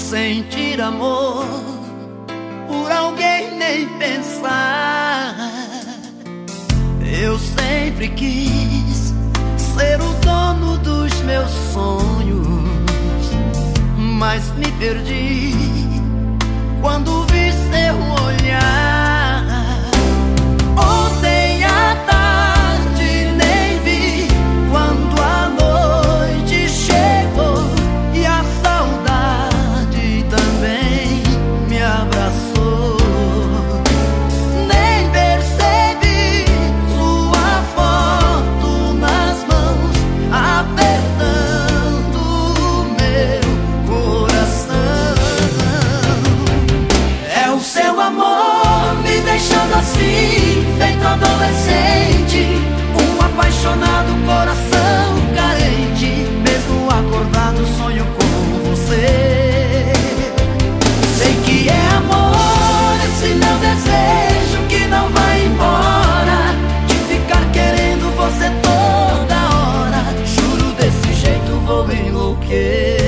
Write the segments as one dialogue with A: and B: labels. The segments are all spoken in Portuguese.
A: sentir amor por alguém nem pensar. Eu sempre quis ser o dono dos meus sonhos, mas me perdi quando vi seu olhar. Ontem à tarde nem vi quando a noite chegou e a saudade também me abraçou. Nem percebi sua foto nas mãos apertando o meu coração. É o seu amor me deixando assim, feito adolescente, um apaixonado coração carente. Mesmo acordado sonho com você. Sei que é amor esse meu desejo que não vai embora, de ficar querendo você toda hora. Juro, desse jeito vou enlouquecer.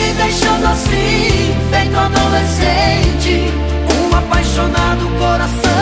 A: Assim, feito adolescente, um apaixonado coração